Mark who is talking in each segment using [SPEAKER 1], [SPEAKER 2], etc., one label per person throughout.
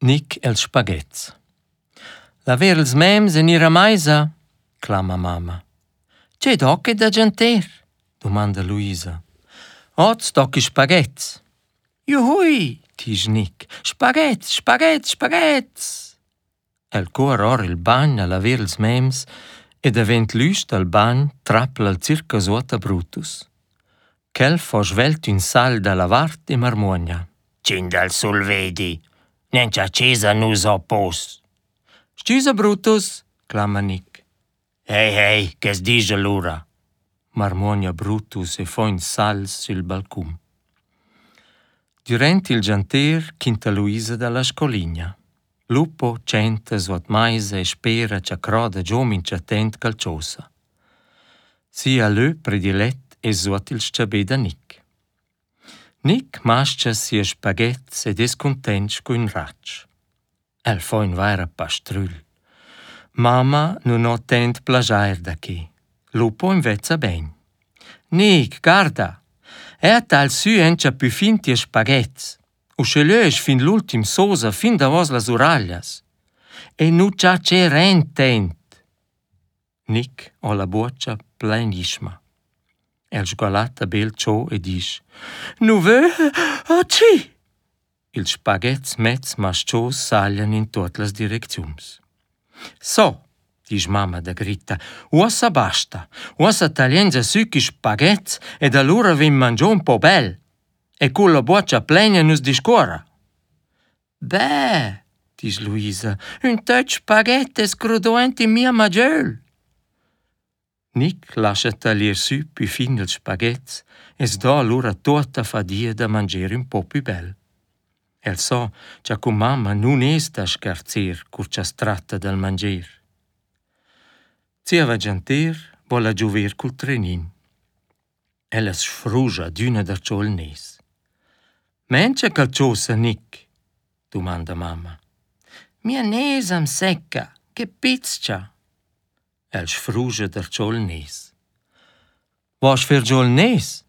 [SPEAKER 1] Nic els spaghetts. Laver ils mems en ira maisa, clama mamma. C'è d'ocche da gianter? Domanda Luisa. Oz d'occhi spaghetts. Juhui, dice Nick. Spaghetts, spaghetts, spaghetts. El cor or il bagn a laver ils mems ed avent lüst al bagn trappla al circa suota Brutus. Quel fo svelt un sal da lavart e marmogna.
[SPEAKER 2] Cinda il sul vedi, nencia accesa nus oppos.
[SPEAKER 1] Scusa Brutus, clama Nick.
[SPEAKER 2] Hey, che sdice l'ura?
[SPEAKER 1] Marmogna Brutus e fo un sal sul balcun. Durant il gianter quinta Luisa dalla scoligna. Lupo centa suot maisa e spera c'ha croda giomin c'attent calciosa. Sia lö predilet e suot il sciabè da Nick. Nick mascia sia spaghetts ed es content c'un ratsch. El fa un vaira pastrull. Mamma non ho tent plagiair da chi. Lupo invezza ben. Nick, guarda, è tal su encia più finti e spaghetts. Uscelös fin l'ultim sosa fin da vos las uraglias. E nu c'ha c'è rentent. Nick ho la boccia plenisma. El sgualatta bel ciò e dice: Nu vö, ci! Il spaghetts mezz mascios saglian in tutte las direcziums. So, dice mamma da gritta, uossa basta, uossa taglienza succhi spaghetts ed allora vim mangiò un po' bel. E con la boccia plena nus discorra. Beh, dice Luisa, un touch spaghetti scrudoenti mia maggiol. Nick lascia taglier su più fin il spaghetts e sdò allora tutta fadia da mangiare un po' più bel. El so che con mamma non es da scherzir cur c'ha stratta dal mangier. Zia va gianter, vola giover col trenin. Ella sfrugia d'una da ciò il nes. Menc'è calciosa, Nick? Domanda mamma. Mia nes am secca, che pizza. El sfrugia da ciò il nes. Vos fer giò il nes?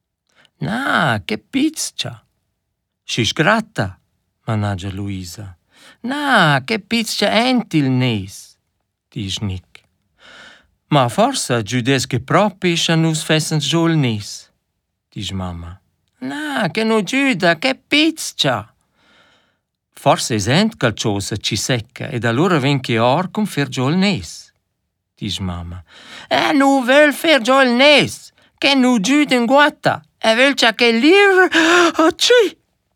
[SPEAKER 1] Na, che pizza. Si sgratta, managgia Luisa. Na, che pizza enti il nes, dice Nick. Ma forse giudes che proprio a nus fessen giò il nes, dice mamma. Na, che no giuda, che pizza. Forse es ent calciosa ci secca ed allora ven che or con fer giò il nes, dice mamma. Nu vel fer giò il nes, che no giuda in guatta, e vel c'ha che lir, ci.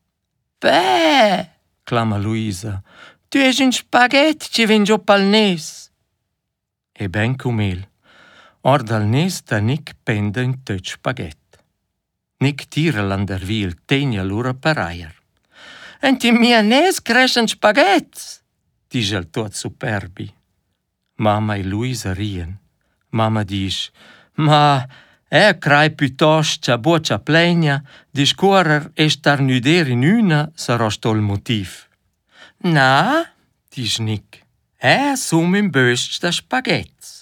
[SPEAKER 1] Beh, clama Luisa, tu es un spaghetti ci ven giò pal nes. E ben com'el, or dal nes da Nick pende un touch spaghetti. Nick tira l'andarvi il tegna allora per aier. Enti mia nes crescen spaghetts, dice il tuot superbi. Mamma e Luisa rien. Mamma dice, ma crai piuttosto c'ha boccia plena, discorrer e starnuder in una sarà sto il motiv. Na, dice Nick, som in böst da spaghetts.